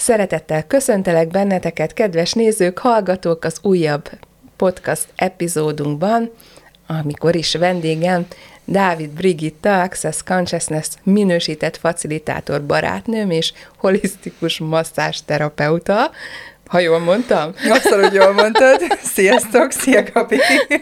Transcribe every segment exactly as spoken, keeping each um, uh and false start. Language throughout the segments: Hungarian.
Szeretettel köszöntelek benneteket, kedves nézők, hallgatók az újabb podcast epizódunkban, amikor is vendégem Dávid Brigitta, Access Consciousness minősített facilitátor barátnőm és holisztikus masszásterapeuta. Ha jól mondtam? Abszolút jól mondtad. Sziasztok, szia Gabi!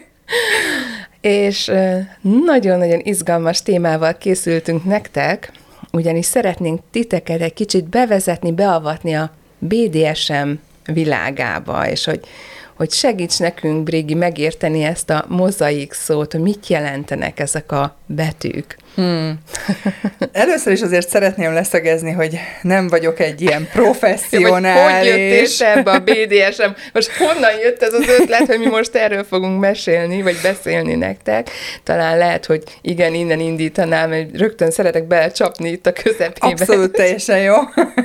És nagyon-nagyon izgalmas témával készültünk nektek, ugyanis szeretnénk titeket egy kicsit bevezetni, beavatni a bé dé es em világába, és hogy, hogy segíts nekünk, Brigi, megérteni ezt a mozaik szót, hogy mit jelentenek ezek a betűk. Hmm. Először is azért szeretném leszögezni, hogy nem vagyok egy ilyen professzionális... Hogy jöttél ebbe a bé dé es em? Most honnan jött ez az ötlet, hogy mi most erről fogunk mesélni, vagy beszélni nektek? Talán lehet, hogy igen, innen indítanám, mert rögtön szeretek belecsapni itt a közepébe. Abszolút teljesen jó.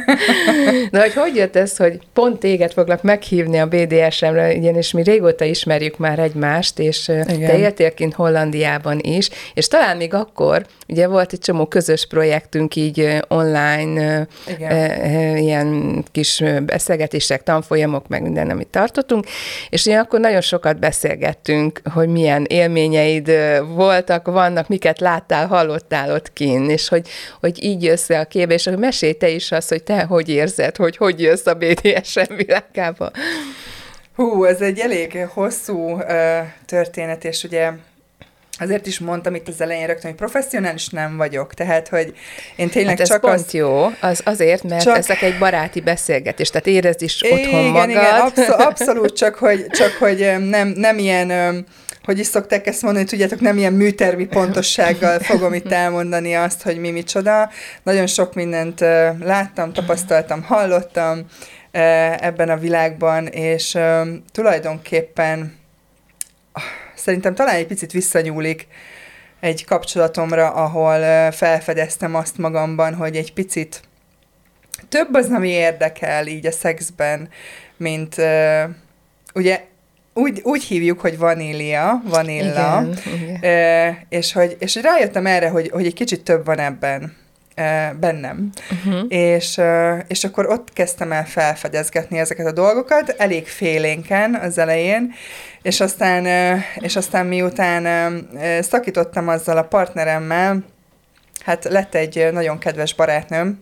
De hogy hogy jött ez, hogy pont téged foglak meghívni a bé dé es emre, ugyanis mi régóta ismerjük már egymást, és igen. Te éltél kint Hollandiában is, és talán még akkor, ugye volt egy csomó közös projektünk így online, e, ilyen kis beszélgetések, tanfolyamok, meg minden, amit tartottunk, és ugye akkor nagyon sokat beszélgettünk, hogy milyen élményeid voltak, vannak, miket láttál, hallottál ott kint, és hogy, hogy így jössz le a képbe, és hogy mesélj te is azt, hogy te hogy érzed, hogy hogy jössz a bé dé es em világába. Hú, ez egy elég hosszú uh, történet, és ugye azért is mondtam itt az elején rögtön, hogy professzionális nem vagyok, tehát, hogy én tényleg hát ez csak pont az... jó, az azért, mert csak... ezek egy baráti beszélgetés, tehát érezd is otthon igen, magad. Igen, abszol- abszolút, csak hogy, csak hogy nem, nem ilyen, hogy is szokták ezt mondani, tudjátok, nem ilyen műtermi pontossággal fogom itt elmondani azt, hogy mi micsoda. Nagyon sok mindent láttam, tapasztaltam, hallottam ebben a világban, és tulajdonképpen szerintem talán egy picit visszanyúlik egy kapcsolatomra, ahol felfedeztem azt magamban, hogy egy picit több az, ami érdekel így a szexben, mint uh, ugye úgy, úgy hívjuk, hogy vanília, vanilla, igen, igen. Uh, és, hogy, és hogy rájöttem erre, hogy, hogy egy kicsit több van ebben. bennem. Uh-huh. És, és akkor ott kezdtem el felfedezgetni ezeket a dolgokat, elég félénken az elején, és aztán, és aztán miután szakítottam azzal a partneremmel, hát lett egy nagyon kedves barátnőm,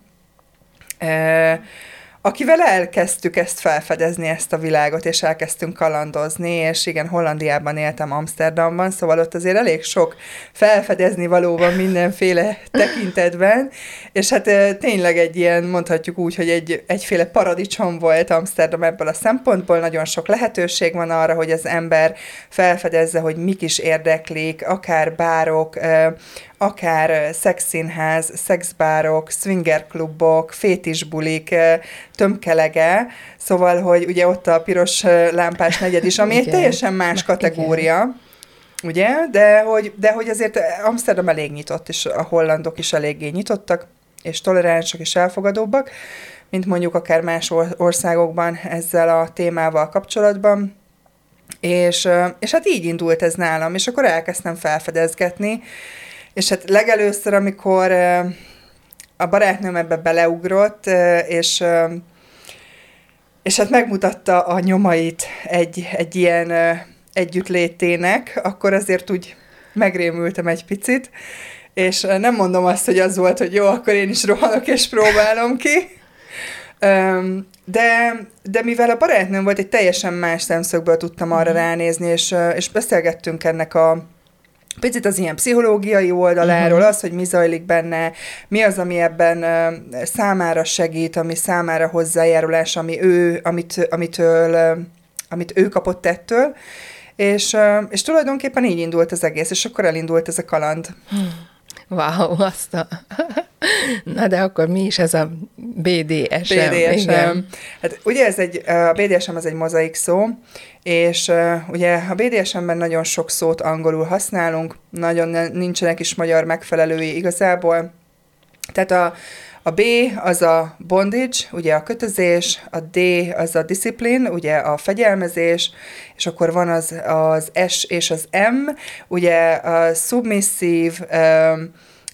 akivel elkezdtük ezt felfedezni, ezt a világot, és elkezdtünk kalandozni, és igen, Hollandiában éltem, Amsterdamban, szóval ott azért elég sok felfedezni valóban mindenféle tekintetben, és hát tényleg egy ilyen, mondhatjuk úgy, hogy egy, egyféle paradicsom volt Amsterdam ebből a szempontból, nagyon sok lehetőség van arra, hogy az ember felfedezze, hogy mik is érdeklik, akár bárok, akár szexszínház, szexbárok, swingerklubok, fétisbulik, tömkelege, szóval, hogy ugye ott a piros lámpás negyed is, ami igen. Egy teljesen más kategória, igen. Ugye, de hogy, de hogy azért Amsterdam elég nyitott, és a hollandok is eléggé nyitottak, és toleránsak és elfogadóbbak, mint mondjuk akár más országokban ezzel a témával kapcsolatban. És, és hát így indult ez nálam, és akkor elkezdtem felfedezgetni, és hát legelőször, amikor a barátnőm ebbe beleugrott, és, és hát megmutatta a nyomait egy, egy ilyen együttlétének, akkor azért úgy megrémültem egy picit, és nem mondom azt, hogy az volt, hogy jó, akkor én is rohanok és próbálom ki, de, de mivel a barátnőm volt, egy teljesen más szemszögből tudtam arra ránézni, és, és beszélgettünk ennek a picit az ilyen pszichológiai oldaláról, uh-huh. az, hogy mi zajlik benne, mi az, ami ebben uh, számára segít, ami számára hozzájárulás, ami ő, amit, amitől, uh, amit ő kapott ettől, és, uh, és tulajdonképpen így indult az egész, és akkor elindult ez a kaland. Wow, azt a... Na de akkor mi is ez a bé dé es em? bé dé es em. Hát ugye ez egy, a bé dé es em az egy mozaik szó, és uh, ugye a bé dé es emben nagyon sok szót angolul használunk, nagyon nincsenek is magyar megfelelői igazából. Tehát a, a B az a bondage, ugye a kötözés, a D az a discipline, ugye a fegyelmezés, és akkor van az, az S és az M, ugye a submissive, um,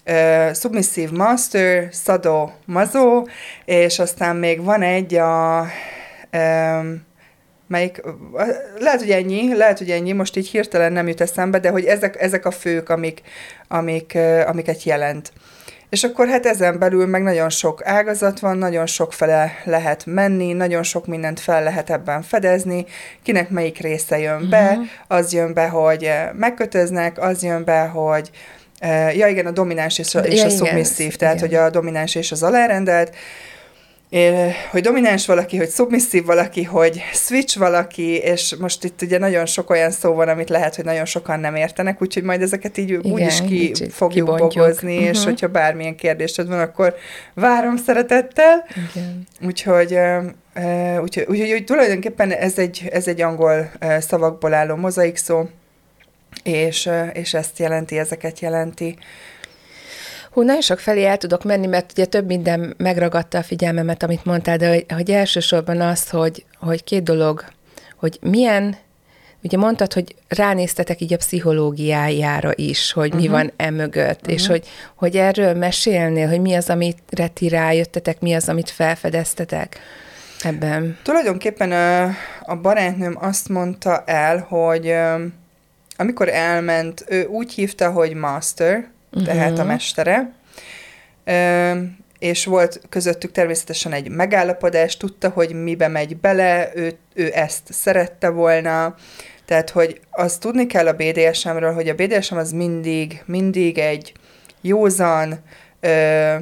uh, Submissive Master, Sado Mazo, és aztán még van egy a... Um, melyik, lehet, hogy ennyi, lehet, hogy ennyi, most így hirtelen nem jut eszembe, de hogy ezek, ezek a fők, amik, amik, amiket jelent. És akkor hát ezen belül meg nagyon sok ágazat van, nagyon sok fele lehet menni, nagyon sok mindent fel lehet ebben fedezni, kinek melyik része jön be, uh-huh. az jön be, hogy megkötöznek, az jön be, hogy ja igen, a domináns és a, és ja, a submisszív, tehát igen. hogy a domináns és az alárendelt, É, hogy domináns valaki, hogy szubmisszív valaki, hogy switch valaki, és most itt ugye nagyon sok olyan szó van, amit lehet, hogy nagyon sokan nem értenek, úgyhogy majd ezeket így igen, úgyis ki fogjuk kibontjuk. bogozni, uh-huh. és hogyha bármilyen kérdésed van, akkor várom szeretettel. Igen. Úgyhogy, uh, úgyhogy, úgyhogy úgy, tulajdonképpen ez egy, ez egy angol uh, szavakból álló mozaik szó, és, uh, és ezt jelenti, ezeket jelenti. Hú, nagyon sok felé el tudok menni, mert ugye több minden megragadta a figyelmemet, amit mondtál, de hogy, hogy elsősorban az, hogy, hogy két dolog, hogy milyen, ugye mondtad, hogy ránéztetek így a pszichológiájára is, hogy uh-huh. mi van emögött, uh-huh. és hogy, hogy erről mesélnél, hogy mi az, amire ti rájöttetek, mi az, amit felfedeztetek ebben. Tulajdonképpen a, a barátnőm azt mondta el, hogy amikor elment, ő úgy hívta, hogy master, uh-huh. tehát a mestere, Ö, és volt közöttük természetesen egy megállapodás, tudta, hogy mibe megy bele, ő, ő ezt szerette volna, tehát, hogy azt tudni kell a bé dé es em-ről, hogy a bé dé es em az mindig, mindig egy józan, ö,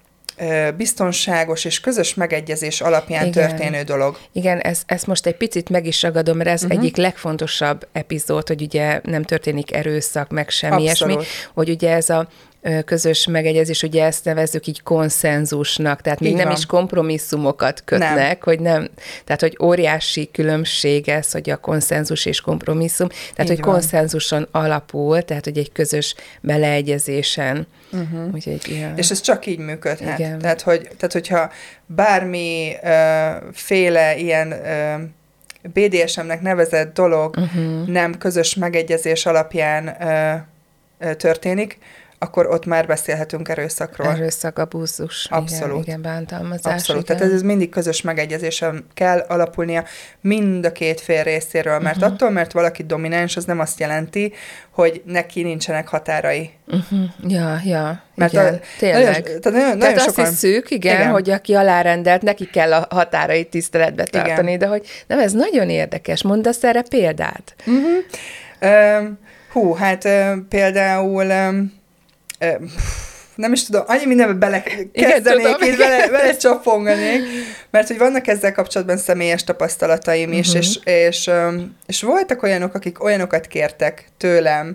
biztonságos és közös megegyezés alapján igen. történő dolog. Igen, ezt, ezt most egy picit meg is ragadom, mert ez uh-huh. egyik legfontosabb epizód, hogy ugye nem történik erőszak, meg semmi ilyesmi, hogy ugye ez a közös megegyezés, ugye ezt nevezzük így konszenzusnak, tehát még nem is kompromisszumokat kötnek, nem. hogy nem, tehát hogy óriási különbség ez, hogy a konszenzus és kompromisszum, tehát így hogy van. Konszenzuson alapul, tehát hogy egy közös beleegyezésen. Uh-huh. Úgyhogy, ja. És ez csak így működhet. Igen. Tehát, hogy, tehát, hogyha bármi uh, féle ilyen uh, bé dé es em-nek nevezett dolog uh-huh. nem közös megegyezés alapján uh, uh, történik, akkor ott már beszélhetünk erőszakról. Erőszak, abúzus. Abszolút. Igen, igen, bántalmazás. Abszolút. Igen. Tehát ez mindig közös megegyezésen kell alapulnia mind a két fél részéről, mert uh-huh. attól, mert valaki domináns, az nem azt jelenti, hogy neki nincsenek határai. Uh-huh. Ja, ja, mert igen, a, tényleg. Nagyon, tehát nagyon, nagyon tehát sokan, azt hiszük, igen, igen, hogy aki alárendelt, neki kell a határait tiszteletbe tartani, igen. de hogy nem, ez nagyon érdekes. Mondasz erre példát? Uh-huh. Um, hú, hát um, például... Um, nem is tudom, annyi mindenbe belekezdenék, és bele, bele csaponganék, mert hogy vannak ezzel kapcsolatban személyes tapasztalataim is, uh-huh. és, és, és voltak olyanok, akik olyanokat kértek tőlem,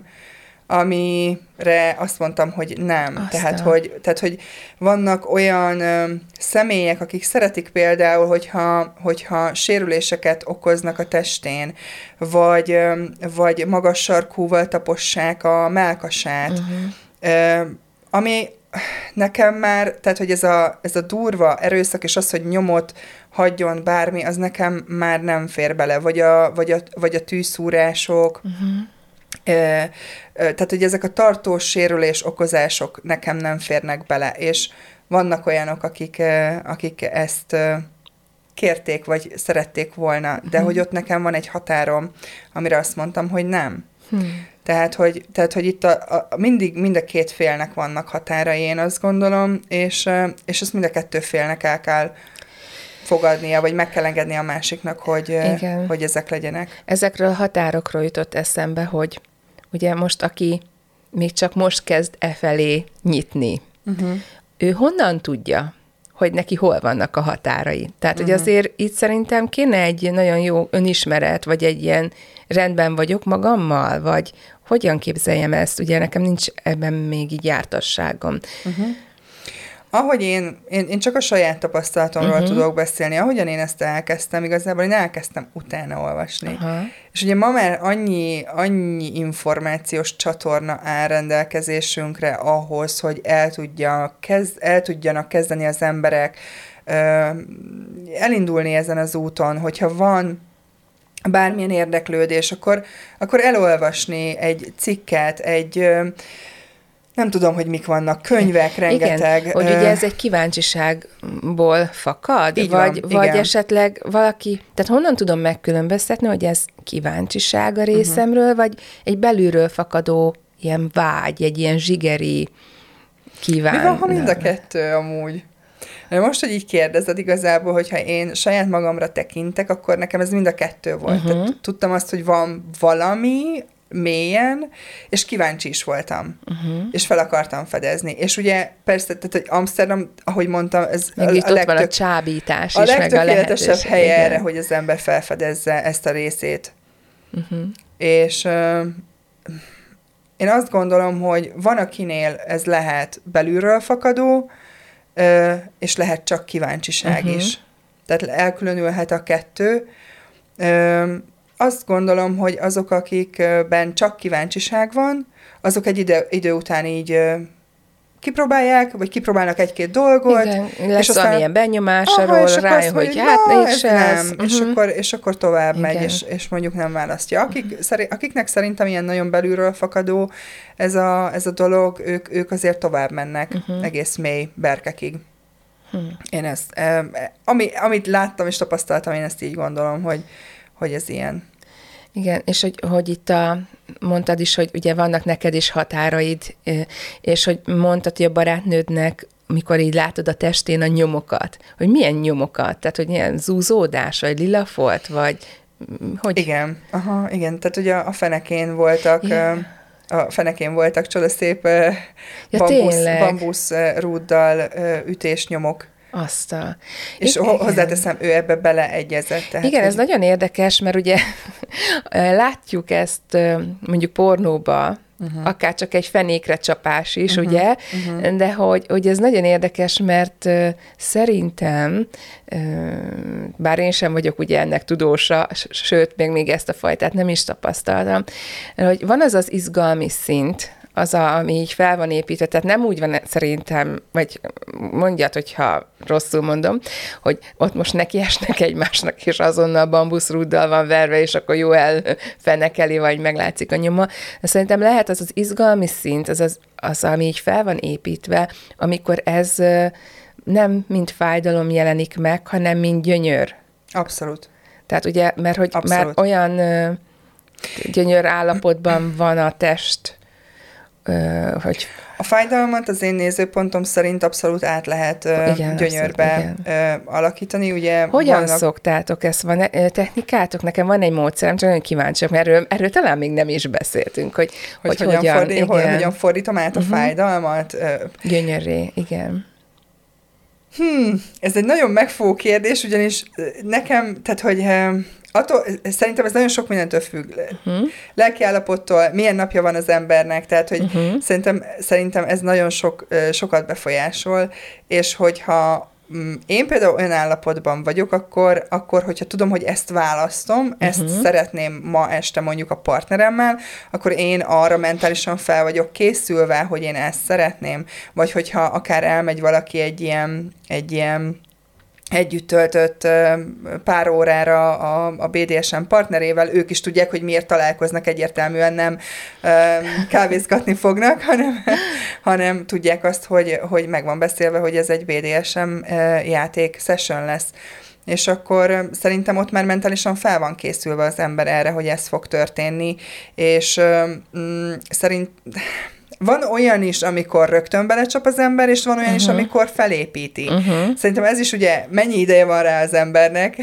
amire azt mondtam, hogy nem. Tehát hogy, tehát, hogy vannak olyan ö, személyek, akik szeretik például, hogyha, hogyha sérüléseket okoznak a testén, vagy, ö, vagy magas sarkúval tapossák a mellkasát, uh-huh. Uh, ami nekem már, tehát, hogy ez a, ez a durva erőszak, és az, hogy nyomot hagyjon bármi, az nekem már nem fér bele, vagy a, vagy a, vagy a tűszúrások, uh-huh. uh, uh, tehát, hogy ezek a tartós sérülés okozások nekem nem férnek bele, és vannak olyanok, akik, uh, akik ezt uh, kérték, vagy szerették volna, de uh-huh. hogy ott nekem van egy határom, amire azt mondtam, hogy nem. Hmm. Tehát, hogy, tehát, hogy itt a, a, mindig mind a két félnek vannak határai, én azt gondolom, és, és ezt mind a kettő félnek el kell fogadnia, vagy meg kell engedni a másiknak, hogy, hogy ezek legyenek. Ezekről a határokról jutott eszembe, hogy ugye most, aki még csak most kezd e felé nyitni, uh-huh. ő honnan tudja, hogy neki hol vannak a határai. Tehát, uh-huh. hogy azért itt szerintem kéne egy nagyon jó önismeret, vagy egy ilyen rendben vagyok magammal, vagy hogyan képzeljem ezt? Ugye nekem nincs ebben még így jártasságom. Uh-huh. Ahogy én, én, én csak a saját tapasztalatomról uh-huh. tudok beszélni, ahogyan én ezt elkezdtem, igazából én elkezdtem utána olvasni. Uh-huh. És ugye ma már annyi, annyi információs csatorna áll rendelkezésünkre ahhoz, hogy el, tudja, kez, el tudjanak kezdeni az emberek ö, elindulni ezen az úton, hogyha van bármilyen érdeklődés, akkor, akkor elolvasni egy cikket, egy... Ö, nem tudom, hogy mik vannak, könyvek, rengeteg. Igen, hogy ugye ez egy kíváncsiságból fakad, Így vagy, van, vagy igen. esetleg valaki, tehát honnan tudom megkülönböztetni, hogy ez kíváncsiság a részemről, uh-huh. vagy egy belülről fakadó ilyen vágy, egy ilyen zsigeri kíván. Mi van, ha mind a kettő amúgy? Most, hogy így kérdezed igazából, hogyha én saját magamra tekintek, akkor nekem ez mind a kettő volt. Uh-huh. Tehát tudtam azt, hogy van valami mélyen, és kíváncsi is voltam. Uh-huh. És fel akartam fedezni. És ugye persze, tehát, hogy Amsterdam, ahogy mondtam, ez meg a, itt a ott legtök, van a csábítás a is, meg a legtökéletesebb helye igen. erre, hogy az ember felfedezze ezt a részét. Uh-huh. És uh, én azt gondolom, hogy van, akinél ez lehet belülről fakadó, uh, és lehet csak kíváncsiság uh-huh. is. Tehát elkülönülhet a kettő. Uh, azt gondolom, hogy azok, akikben csak kíváncsiság van, azok egy ide, idő után így uh, kipróbálják, vagy kipróbálnak egy-két dolgot. Igen, lesz és aztán, valamilyen benyomás arról rájön, hogy, hogy hát mégsem. Nem, uh-huh. és, akkor, és akkor tovább igen. megy, és, és mondjuk nem választja. Akik, uh-huh. szeri, akiknek szerintem ilyen nagyon belülről fakadó ez a, ez a dolog, ők, ők azért tovább mennek uh-huh. egész mély berkekig. Uh-huh. Én ezt, eh, ami, amit láttam és tapasztaltam, én ezt így gondolom, hogy, hogy ez ilyen. Igen, és hogy, hogy itt a, mondtad is, hogy ugye vannak neked is határaid, és hogy mondtad, hogy a barátnődnek, mikor így látod a testén a nyomokat, hogy milyen nyomokat? Tehát, hogy ilyen zúzódás, vagy lilafolt, vagy hogy? Igen, aha, igen, tehát ugye a fenekén voltak, yeah. a fenekén voltak csodaszép ja, bambusz, bambusz rúddal ütésnyomok. Azt a... És igen. hozzáteszem, ő ebbe beleegyezett. Tehát, igen, hogy... ez nagyon érdekes, mert ugye látjuk ezt mondjuk pornóba, uh-huh. akár csak egy fenékre csapás is, uh-huh. ugye, uh-huh. de hogy, hogy ez nagyon érdekes, mert uh, szerintem, uh, bár én sem vagyok ugye ennek tudósa, sőt, még, még ezt a fajtát nem is tapasztaltam, hogy van az az izgalmi szint, az, a, ami így fel van építve, tehát nem úgy van szerintem, vagy mondjad, hogyha rosszul mondom, hogy ott most nekiesnek egymásnak, és azonnal bambuszrúddal van verve, és akkor jó elfenekeli, vagy meglátszik a nyoma. De szerintem lehet az az izgalmi szint, az, az, az, ami így fel van építve, amikor ez nem mint fájdalom jelenik meg, hanem mint gyönyör. Abszolút. Tehát ugye, mert hogy Abszolút. Már olyan gyönyör állapotban van a test, Uh, hogy... A fájdalmat az én nézőpontom szerint abszolút át lehet uh, igen, gyönyörbe abszolút, uh, alakítani. Ugye hogyan vannak... szoktátok ezt? Van uh, technikátok? Nekem van egy módszerem, csak nagyon kíváncsiak, mert erről, erről talán még nem is beszéltünk, hogy, hogy, hogy hogyan, hogyan, fordít, hogyan, hogyan fordítom át a uh-huh. fájdalmat. Uh, Gyönyörré, igen. Hmm, ez egy nagyon megfogó kérdés, ugyanis nekem, tehát hogy... Uh, Attól, szerintem ez nagyon sok mindentől függ. Uh-huh. Lelkiállapottól, milyen napja van az embernek, tehát hogy uh-huh. szerintem, szerintem ez nagyon sok, sokat befolyásol, és hogyha én például olyan állapotban vagyok, akkor, akkor hogyha tudom, hogy ezt választom, ezt uh-huh. szeretném ma este mondjuk a partneremmel, akkor én arra mentálisan fel vagyok készülve, hogy én ezt szeretném, vagy hogyha akár elmegy valaki egy ilyen, egy ilyen együtt töltött pár órára a, a bé dé es em partnerével, ők is tudják, hogy miért találkoznak, egyértelműen nem kávézgatni fognak, hanem, hanem tudják azt, hogy, hogy meg van beszélve, hogy ez egy bé dé es em játék session lesz. És akkor szerintem ott már mentálisan fel van készülve az ember erre, hogy ez fog történni, és mm, szerint... Van olyan is, amikor rögtön belecsap az ember, és van olyan uh-huh. is, amikor felépíti. Uh-huh. Szerintem ez is ugye mennyi ideje van rá az embernek,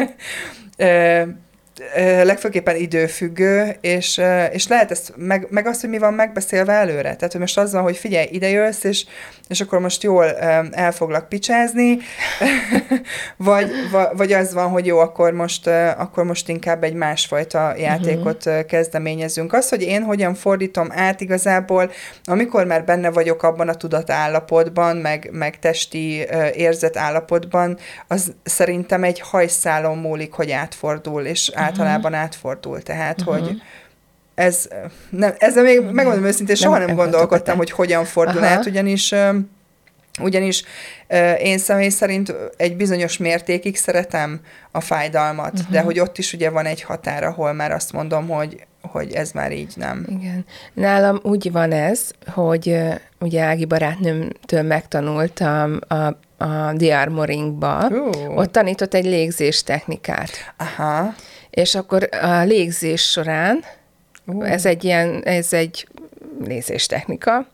legfőképpen időfüggő, és, és lehet ezt, meg, meg azt, hogy mi van megbeszélve előre. Tehát, hogy most az van, hogy figyelj, ide jössz, és, és akkor most jól el foglak picsázni, vagy, vagy az van, hogy jó, akkor most, akkor most inkább egy másfajta játékot uh-huh. kezdeményezünk. Az, hogy én hogyan fordítom át igazából, amikor már benne vagyok abban a tudatállapotban, meg, meg testi érzetállapotban, az szerintem egy hajszálon múlik, hogy átfordul, és általában átfordul. Tehát, uh-huh. hogy ez, nem, ezzel még megmondom őszintén, soha nem, nem gondolkodtam, hogy hogyan fordul Aha. át, ugyanis, ugyanis én személy szerint egy bizonyos mértékig szeretem a fájdalmat, uh-huh. de hogy ott is ugye van egy határ, ahol már azt mondom, hogy, hogy ez már így nem. Igen. Nálam úgy van ez, hogy ugye Ági barátnőmtől megtanultam a, a Diarmoringba, uh. ott tanított egy légzés technikát. Aha. És akkor a légzés során, uh. ez egy ilyen, ez egy légzés technika,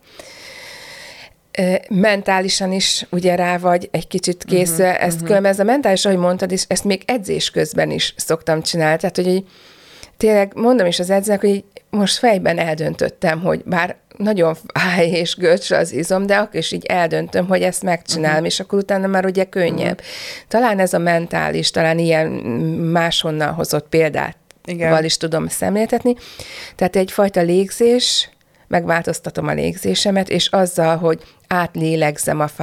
mentálisan is ugye rá vagy egy kicsit készül, uh-huh, ezt uh-huh. különben ez a mentális, ahogy mondtad, és ezt még edzés közben is szoktam csinálni. Tehát, hogy így, tényleg mondom is az edzőnek, hogy így most fejben eldöntöttem, hogy bár nagyon fáj és görcs az izom, de akkor is így eldöntöm, hogy ezt megcsinálom, uh-huh. és akkor utána már ugye könnyebb. Uh-huh. Talán ez a mentális, talán ilyen máshonnan hozott példát val is tudom szemléltetni. Tehát egyfajta légzés, megváltoztatom a légzésemet, és azzal, hogy átlélegzem a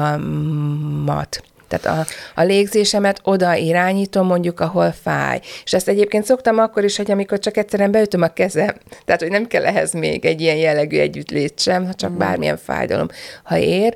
fájdalmat. Tehát a, a légzésemet oda irányítom, mondjuk, ahol fáj. És ezt egyébként szoktam akkor is, hogy amikor csak egyszerűen beütöm a kezem, tehát, hogy nem kell ehhez még egy ilyen jellegű együttlét sem, ha csak mm. bármilyen fájdalom, ha ér.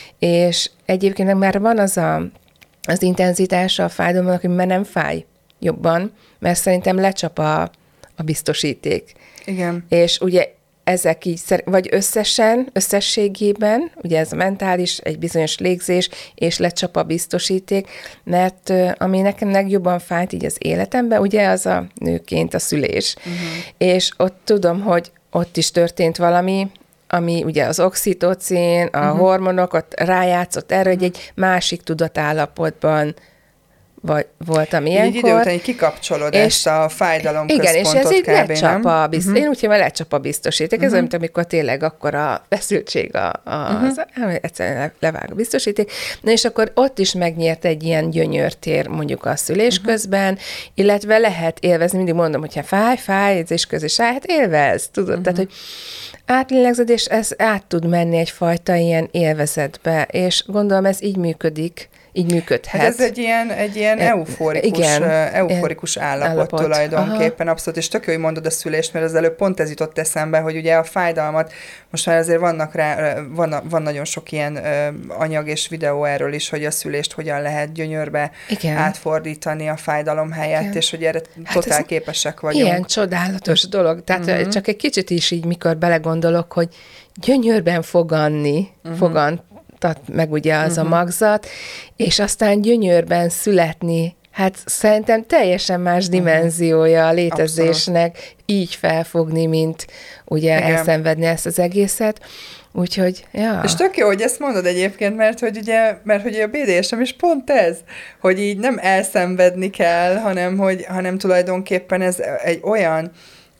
És egyébként már van az a, az intenzitása a fájdalomnak, hogy már nem fáj jobban, mert szerintem lecsap a, a biztosíték. Igen. És ugye ezek így, vagy összesen, összességében, ugye ez a mentális, egy bizonyos légzés, és lecsap a biztosíték, mert ami nekem legjobban fájt így az életemben, ugye az a nőként a szülés. Uh-huh. És ott tudom, hogy ott is történt valami, ami ugye az oxitocin, a uh-huh. hormonok, ott rájátszott erre, hogy egy másik tudatállapotban vagy voltam ilyenkor. Így idő után kikapcsolod és ezt a fájdalom igen, központot. Igen, és ez így kb. lecsap a biztos, uh-huh. én úgy hívom, lecsap a biztosíték. Uh-huh. Ez olyan, mint amikor tényleg akkor a feszültség a, a, uh-huh. az, egyszerűen levág a biztosíték. Na és akkor ott is megnyert egy ilyen gyönyörtér mondjuk a szülés uh-huh. közben, illetve lehet élvezni, mindig mondom, hogyha fáj, fáj, edzés közé sáj, hát élvez, tudod, uh-huh. tehát, hogy átlélegzed, és ez át tud menni egyfajta ilyen élvezetbe, és gondolom ez így működik, így működhet. Hát ez egy ilyen, egy ilyen euforikus, igen, euforikus állapot, állapot tulajdonképpen. Aha. Abszolút, és tök jó, hogy mondod a szülést, mert az előbb pont ez jutott eszembe, hogy ugye a fájdalmat, most már azért vannak rá, van, van nagyon sok ilyen anyag és videó erről is, hogy a szülést hogyan lehet gyönyörbe igen. átfordítani a fájdalom helyett, igen. és hogy erre hát totál képesek vagyunk. Ilyen csodálatos dolog. Tehát uh-huh. csak egy kicsit is így, mikor belegondolok, hogy gyönyörben foganni, uh-huh. fogant, meg ugye az uh-huh. a magzat, és aztán gyönyörben születni, hát szerintem teljesen más dimenziója a létezésnek, abszolút. Így felfogni, mint ugye igen. elszenvedni ezt az egészet. Úgyhogy, ja. És tök jó, hogy ezt mondod egyébként, mert hogy ugye, mert hogy a bé dé es em is pont ez, hogy így nem elszenvedni kell, hanem, hogy, hanem tulajdonképpen ez egy olyan,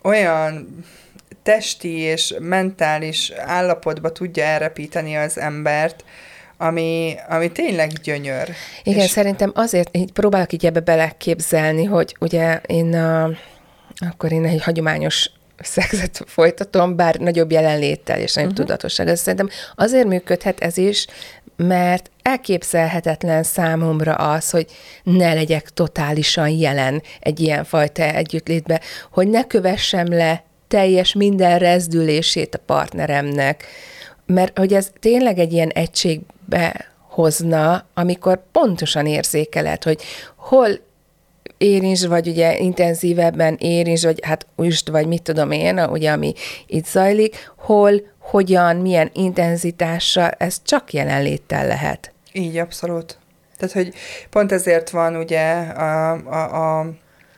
olyan testi és mentális állapotba tudja elrepíteni az embert, ami, ami tényleg gyönyör. Igen, és szerintem azért így próbálok így ebbe beleképzelni, hogy ugye én a, akkor én egy hagyományos szexet folytatom, bár nagyobb jelenléttel és nagyobb uh-huh. tudatossággal. Szerintem azért működhet ez is, mert elképzelhetetlen számomra az, hogy ne legyek totálisan jelen egy ilyen fajta együttlétbe, hogy ne kövessem le teljes minden rezdülését a partneremnek, mert hogy ez tényleg egy ilyen egységbe hozna, amikor pontosan érzékeled, hogy hol érintsd, vagy ugye intenzívebben érintsd, vagy hát üsd, vagy mit tudom én, ugye, ami itt zajlik, hol, hogyan, milyen intenzitással, ez csak jelenléttel lehet. Így, abszolút. Tehát, hogy pont ezért van ugye a, a, a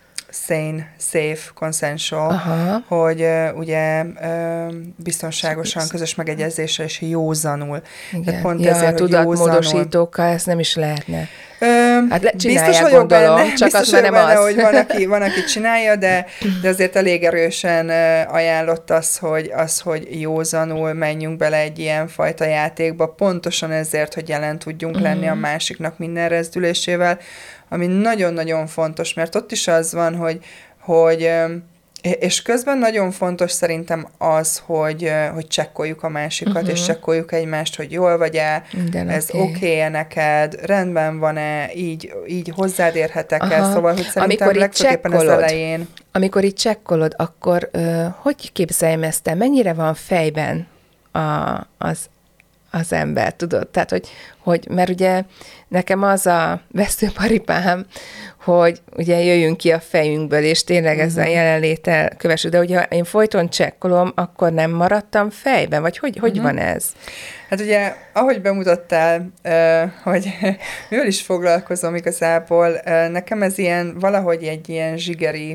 sane, safe, consensual, aha. hogy uh, ugye uh, biztonságosan, közös megegyezéssel és józanul. Igen. Pont ja, ezért, tudatmódosítókkal ezt nem is lehetne. Ö, hát biztos vagyok gondolom, benne, csak biztos vagyok benne, az. hogy van aki, van, aki csinálja, de, de azért elég erősen ajánlott az hogy, az, hogy józanul menjünk bele egy ilyen fajta játékba, pontosan ezért, hogy jelen tudjunk mm. lenni a másiknak minden rezdülésével, ami nagyon-nagyon fontos, mert ott is az van, hogy, hogy és közben nagyon fontos szerintem az, hogy, hogy csekkoljuk a másikat, uh-huh. és csekkoljuk egymást, hogy jól vagy-e, minden ez oké okay-e neked, rendben van-e, így, így hozzád érhetek-e, szóval, hogy szerintem legfőképpen az elején. Amikor így csekkolod, akkor uh, hogy képzeljem ezt el, mennyire van fejben a, az az ember, tudod? Tehát, hogy, hogy mert ugye nekem az a veszőparipám, hogy ugye jöjjünk ki a fejünkből, és tényleg uh-huh. ezzel jelenléttel kövessük, de hogyha én folyton csekkolom, akkor nem maradtam fejben, vagy hogy, hogy uh-huh. van ez? Hát ugye, ahogy bemutattál, hogy mivel is foglalkozom igazából, nekem ez ilyen, valahogy egy ilyen zsigeri,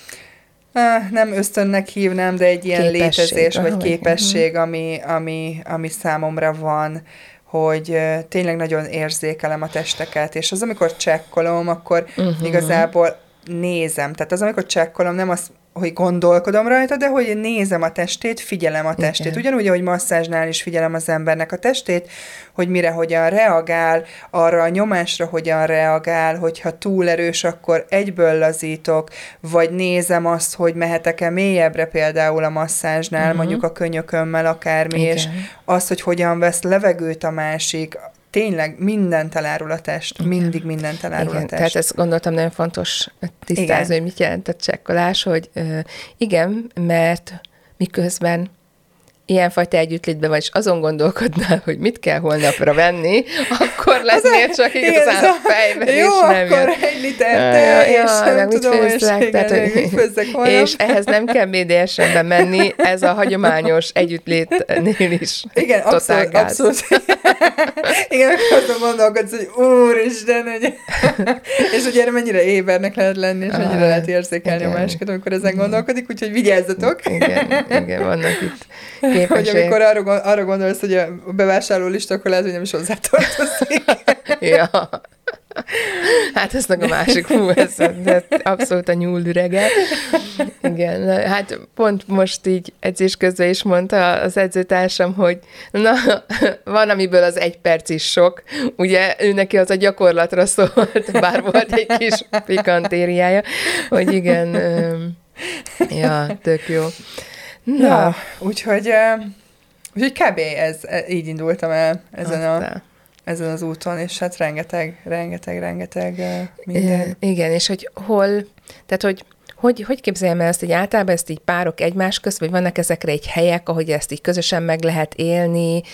nem ösztönnek hívnám, de egy ilyen képesség, létezés, vagy képesség, uh-huh. ami, ami, ami számomra van, hogy tényleg nagyon érzékelem a testeket, és az, amikor csekkolom, akkor uh-huh. igazából nézem. Tehát az, amikor csekkolom, nem az, hogy gondolkodom rajta, de hogy nézem a testét, figyelem a testét. Igen. Ugyanúgy, ahogy masszázsnál is figyelem az embernek a testét, hogy mire hogyan reagál, arra a nyomásra hogyan reagál, hogyha túl erős, akkor egyből lazítok, vagy nézem azt, hogy mehetek-e mélyebbre például a masszázsnál, uh-huh. mondjuk a könyökömmel akármi, igen. és az, hogy hogyan vesz levegőt a másik, tényleg mindent elárul a test, igen. mindig mindent elárul igen, a test. Tehát ezt gondoltam nagyon fontos tisztázni, igen. hogy mit jelent a csekkolás, hogy uh, igen, mert miközben ilyenfajta együttlétben vagy, és azon gondolkodnál, hogy mit kell holnapra venni, akkor lennél csak igazán a fejben, jó, és nem akkor jön. Egy liter te, és ja, nem tudom, főzzlek, tehát, hogy, mit főzzek holnap. És ehhez nem kell bé dé es em-be menni, ez a hagyományos együttlétnél is. Igen, abszolút, abszolút. Igen, akkor gondolkodsz, hogy úristen, hogy... és hogy erre mennyire ébernek lehet lenni, és mennyire lehet érzékelni igen. a másikat, amikor ezen gondolkodik, úgyhogy vigyázzatok. Igen, igen, vannak itt képesség. Hogy amikor arra, arra gondolsz, hogy a bevásárló lista, akkor lehet, hogy nem is hozzátartozik. Ja. Hát ez meg a másik, hú, ez de abszolút a nyúlürege. Igen, hát pont most így edzés közben is mondta az edzőtársam, hogy na, van, amiből az egy perc is sok. Ugye ő neki az a gyakorlatra szólt, bár volt egy kis pikantériája, hogy igen, ja, tök jó. Na, ja, úgyhogy, úgyhogy kb. Ez, így indultam el ezen a... ezen az úton, és hát rengeteg, rengeteg, rengeteg minden. Igen, és hogy hol, tehát hogy hogy, hogy képzeljem el ezt, hogy általában ezt így párok egymás közt, vagy vannak ezekre egy helyek, ahogy ezt így közösen meg lehet élni,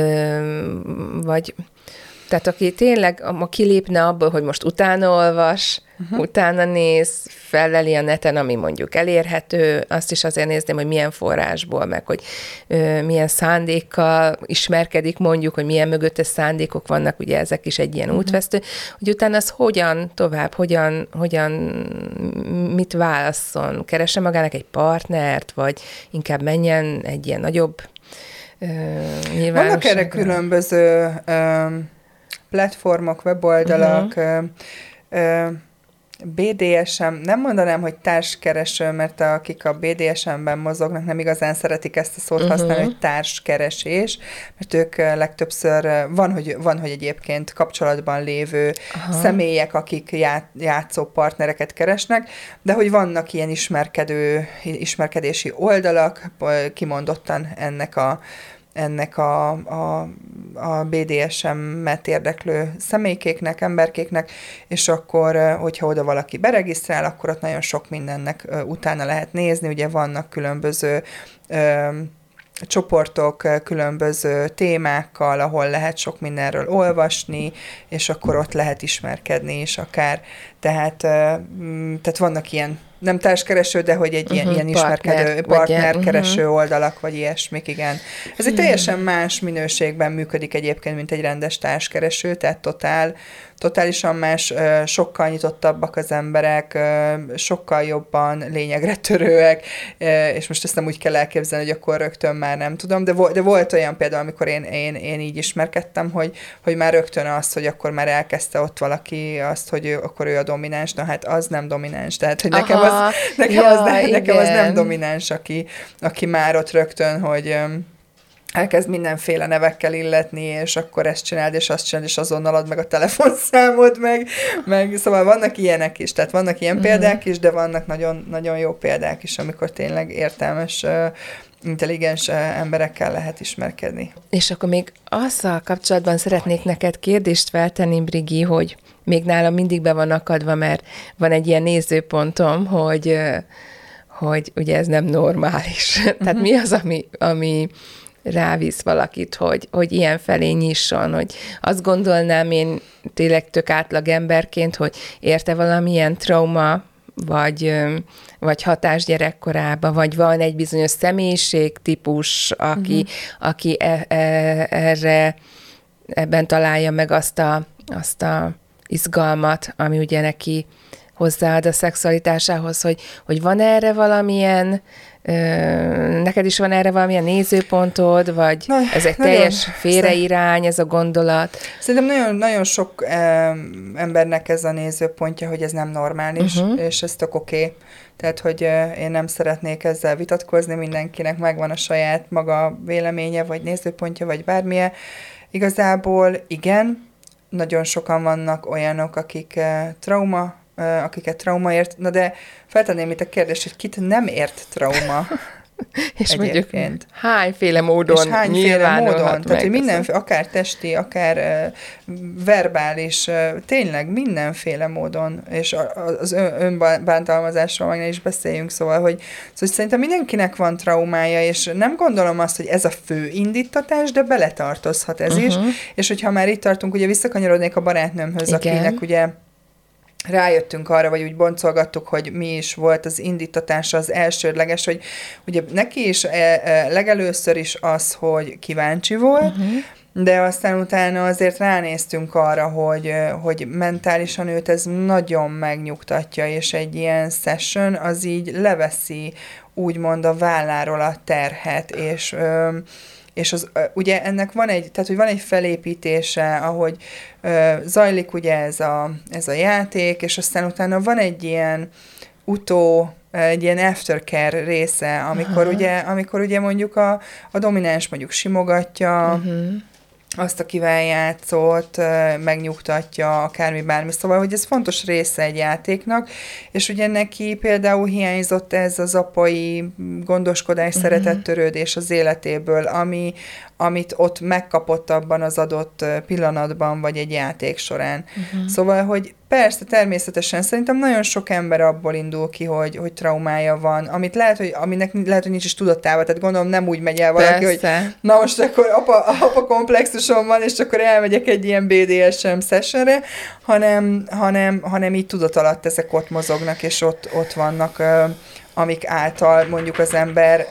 vagy tehát aki tényleg ma kilépne abból, hogy most utána olvas, uh-huh. utána néz, felleli a neten, ami mondjuk elérhető, azt is azért nézném, hogy milyen forrásból, meg hogy ö, milyen szándékkal ismerkedik mondjuk, hogy milyen mögöttes szándékok vannak, ugye ezek is egy ilyen uh-huh. útvesztő, hogy utána az hogyan tovább, hogyan, hogyan mit válasszon, keresse magának egy partnert, vagy inkább menjen egy ilyen nagyobb ö, nyilvánosságra. Vannak erre különböző ö, platformok, weboldalak, uh-huh. ö, ö, bé dé es em, nem mondanám, hogy társkereső, mert akik a bé dé es em-ben mozognak, nem igazán szeretik ezt a szót uh-huh. használni, hogy társkeresés, mert ők legtöbbször, van, hogy, van, hogy egyébként kapcsolatban lévő uh-huh. személyek, akik já, játszó partnereket keresnek, de hogy vannak ilyen ismerkedő, ismerkedési oldalak, kimondottan ennek a ennek a, a, a bé dé es em-et érdeklő személykéknek, emberkéknek, és akkor, hogyha oda valaki beregisztrál, akkor ott nagyon sok mindennek utána lehet nézni, ugye vannak különböző ö, csoportok, különböző témákkal, ahol lehet sok mindenről olvasni, és akkor ott lehet ismerkedni is akár. Tehát, tehát vannak ilyen nem társkereső, de hogy egy uh-huh, ilyen, ilyen ismerkedő, partnerkereső uh-huh. oldalak, vagy ilyesmik, igen. Ez egy teljesen más minőségben működik egyébként, mint egy rendes társkereső, tehát totál, totálisan más, sokkal nyitottabbak az emberek, sokkal jobban lényegre törőek, és most ezt nem úgy kell elképzelni, hogy akkor rögtön már nem tudom, de, vo- de volt olyan például, amikor én, én, én így ismerkedtem, hogy, hogy már rögtön az, hogy akkor már elkezdte ott valaki azt, hogy ő, akkor ő a domináns, na hát az nem domináns, tehát hogy nekem, az, nekem, ja, az, ne, nekem az nem domináns, aki, aki már ott rögtön, hogy elkezd mindenféle nevekkel illetni, és akkor ezt csináld, és azt csináld, és azonnal add meg a telefonszámod, meg, meg szóval vannak ilyenek is, tehát vannak ilyen uh-huh. példák is, de vannak nagyon, nagyon jó példák is, amikor tényleg értelmes, intelligens emberekkel lehet ismerkedni. És akkor még azzal kapcsolatban szeretnék neked kérdést feltenni, Brigi, hogy még nálam mindig be van akadva, mert van egy ilyen nézőpontom, hogy, hogy ugye ez nem normális. Uh-huh. Tehát mi az, ami, ami rávisz valakit, hogy, hogy ilyen felé nyisson, hogy azt gondolnám én tényleg tök átlag emberként, hogy érte valamilyen trauma, vagy, vagy hatás gyerekkorában, vagy van egy bizonyos személyiségtípus, aki, uh-huh. aki e, e, erre, ebben találja meg azt a, azt a izgalmat, ami ugye neki hozzáad a szexualitásához, hogy, hogy van erre valamilyen, ö, neked is van erre valamilyen nézőpontod, vagy Na, ez egy teljes félreirány, ez a gondolat? Szerintem nagyon, nagyon sok eh, embernek ez a nézőpontja, hogy ez nem normális, uh-huh. és ez tök oké. Okay. Tehát, hogy eh, én nem szeretnék ezzel vitatkozni, mindenkinek megvan a saját maga véleménye, vagy nézőpontja, vagy bármilyen. Igazából igen, nagyon sokan vannak olyanok, akik eh, trauma, akiket trauma ért. Na de feltenném itt a kérdést, hogy kit nem ért trauma és mondjuk hányféle módon és hányféle módon, tehát hogy mindenféle, akár testi, akár uh, verbális, uh, tényleg mindenféle módon, és az önbántalmazásról meg ne is beszéljünk, szóval, hogy, szóval szerintem mindenkinek van traumája, és nem gondolom azt, hogy ez a fő indítatás, de beletartozhat ez uh-huh. is, és hogyha már itt tartunk, ugye visszakanyarodnék a barátnőmhöz, Igen. akinek ugye rájöttünk arra, vagy úgy boncolgattuk, hogy mi is volt az indítatása, az elsődleges, hogy ugye neki is legelőször is az, hogy kíváncsi volt, uh-huh. de aztán utána azért ránéztünk arra, hogy, hogy mentálisan őt ez nagyon megnyugtatja, és egy ilyen session az így leveszi úgymond a válláról a terhet, és és az, ugye ennek van egy, tehát hogy van egy felépítése, ahogy ö, zajlik ugye ez a, ez a játék, és aztán utána van egy ilyen utó, egy ilyen aftercare része, amikor, ugye, amikor ugye mondjuk a, a domináns mondjuk simogatja, uh-huh. azt, akivel játszott, megnyugtatja, akármi bármi. Szóval, hogy ez fontos része egy játéknak, és ugye neki például hiányzott ez az apai gondoskodás, uh-huh. szeretettörődés az életéből, ami, amit ott megkapott abban az adott pillanatban, vagy egy játék során. Uh-huh. Szóval, hogy persze, természetesen szerintem nagyon sok ember abból indul ki, hogy, hogy traumája van, amit lehet, hogy, aminek lehet, hogy nincs is tudatában, tehát gondolom nem úgy megy el valaki, persze. hogy na most akkor apa, apa komplexusom van, és akkor elmegyek egy ilyen bé dé es em sessionre, hanem, hanem, hanem így tudat alatt ezek ott mozognak, és ott, ott vannak, amik által mondjuk az ember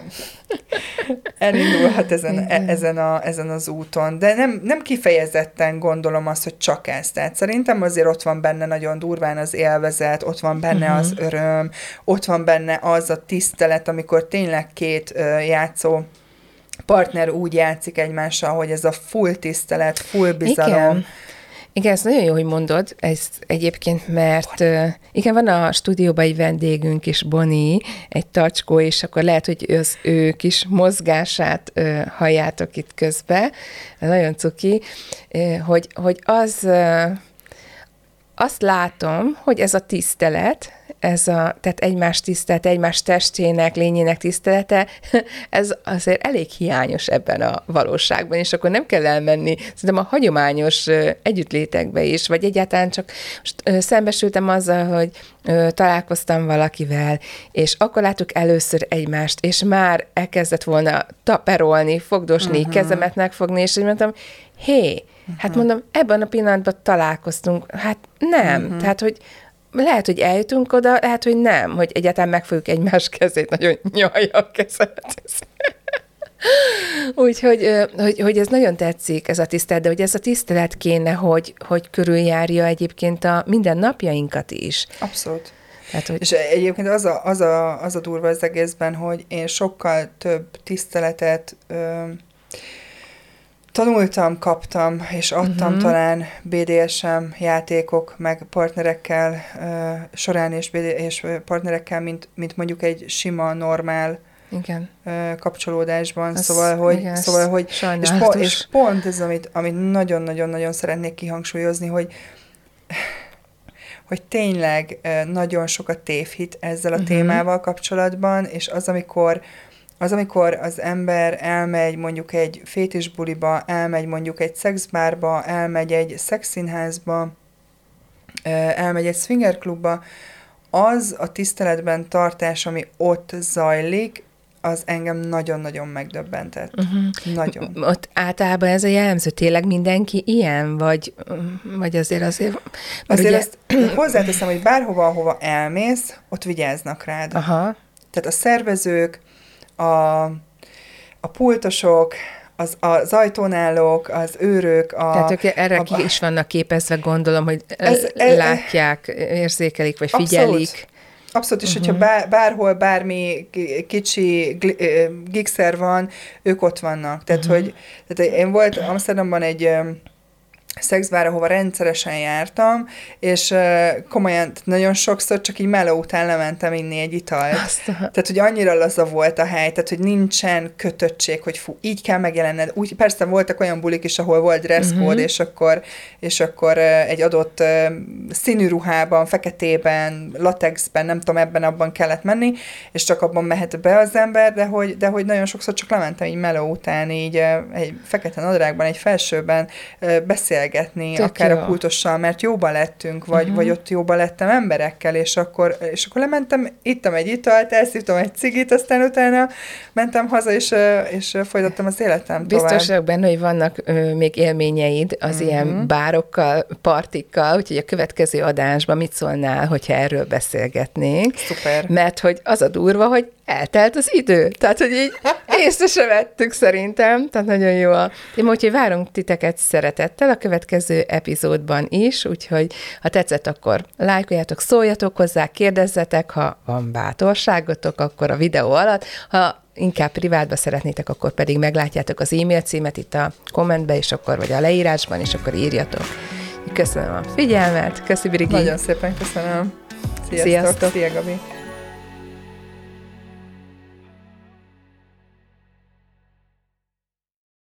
elindulhat ezen, e, ezen, a, ezen az úton. De nem, nem kifejezetten gondolom azt, hogy csak ez. Tehát szerintem azért ott van benne nagyon durván az élvezet, ott van benne uh-huh. az öröm, ott van benne az a tisztelet, amikor tényleg két uh, játszó partner úgy játszik egymással, hogy ez a full tisztelet, full bizalom. Igen. Igen, ez nagyon jó, hogy mondod, ez egyébként, mert uh, igen, van a stúdióban egy vendégünk is, Boni, egy tacskó, és akkor lehet, hogy az ő kis mozgását uh, halljátok itt közben, nagyon cuki, uh, hogy, hogy az, uh, azt látom, hogy ez a tisztelet, ez a, tehát egymás tisztelete, egymás testének, lényének tisztelete, ez azért elég hiányos ebben a valóságban, és akkor nem kell elmenni, szerintem a hagyományos együttlétekbe is, vagy egyáltalán csak most szembesültem azzal, hogy találkoztam valakivel, és akkor láttuk először egymást, és már elkezdett volna taperolni, fogdosni, uh-huh. kezemet megfogni, és így mondtam, hé, uh-huh. hát mondom, ebben a pillanatban találkoztunk, hát nem, uh-huh. tehát, hogy lehet, hogy eljutunk oda, lehet, hogy nem, hogy egyáltalán megfogjuk egymás kezét, nagyon nyalja a kezemet. Úgyhogy hogy, hogy ez nagyon tetszik, ez a tisztelet, de hogy ez a tisztelet kéne, hogy, hogy körüljárja egyébként a minden napjainkat is. Abszolút. Tehát, hogy... És egyébként az a, az, a, az a durva az egészben, hogy én sokkal több tiszteletet ö, tanultam, kaptam, és adtam uh-huh. talán bé dé es em játékok, meg partnerekkel uh, során, és, bé dé, és partnerekkel, mint, mint mondjuk egy sima, normál igen. Uh, kapcsolódásban. Ez, szóval, hogy, igen, szóval, hogy és, po- és pont ez, amit, amit nagyon-nagyon-nagyon szeretnék kihangsúlyozni, hogy hogy tényleg uh, nagyon sokat tévhit ezzel a uh-huh. témával kapcsolatban, és az, amikor Az, amikor az ember elmegy mondjuk egy fétisbuliba, elmegy mondjuk egy szexbárba, elmegy egy szexszínházba, elmegy egy swingerklubba, az a tiszteletben tartás, ami ott zajlik, az engem nagyon-nagyon megdöbbentett. Uh-huh. Nagyon. Ott általában ez a jellemző, tényleg mindenki ilyen, vagy, vagy azért azért... Azért ugye... ezt hozzáteszem, hogy bárhova, ahova elmész, ott vigyáznak rád. Aha. Tehát a szervezők, a, a pultosok, az, az ajtónálók, az őrök, a... Tehát ők erre a, ki is vannak képezve, gondolom, hogy ez, ez, látják, érzékelik, vagy figyelik. Abszolút. Abszolút, és uh-huh. hogyha bár, bárhol bármi kicsi gigszer van, ők ott vannak. Tehát, uh-huh. hogy tehát én volt Amsterdamban egy szexbár, ahova rendszeresen jártam, és uh, komolyan nagyon sokszor csak így meló után lementem inni egy italt. Aztán. Tehát, hogy annyira laza volt a hely, tehát, hogy nincsen kötöttség, hogy fú, így kell megjelenned. Úgy, persze voltak olyan bulik is, ahol volt dresscode, uh-huh. és akkor, és akkor uh, egy adott uh, színű ruhában, feketében, latexben, nem tudom, ebben abban kellett menni, és csak abban mehet be az ember, de hogy, de hogy nagyon sokszor csak lementem így meló után, így uh, egy fekete nadrágban, egy felsőben uh, beszél beszélgetni, tök akár jó. A pultossal, mert jóba lettünk, vagy, uh-huh. vagy ott jóba lettem emberekkel, és akkor, és akkor lementem, ittam egy italt, elszívtam egy cigit, aztán utána mentem haza, és, és folytattam az életem tovább. Biztos vagyok benne, hogy vannak ö, még élményeid az uh-huh. ilyen bárokkal, partikkal, úgyhogy a következő adásban mit szólnál, hogyha erről beszélgetnénk? Szuper. Mert hogy az a durva, hogy eltelt az idő. Tehát, hogy így észre se vettük szerintem. Tehát nagyon jó a téma, úgyhogy várunk titeket szeretettel a következő epizódban is, úgyhogy ha tetszett, akkor lájkoljátok, szóljatok hozzá, kérdezzetek, ha van bátorságotok, akkor a videó alatt, ha inkább privátba szeretnétek, akkor pedig meglátjátok az e-mail címet itt a kommentbe, és akkor, vagy a leírásban, és akkor írjatok. Köszönöm a figyelmet, köszi Brigi. Nagyon szépen köszönöm. Sziasztok. Sziasztok. Szia, Gabi.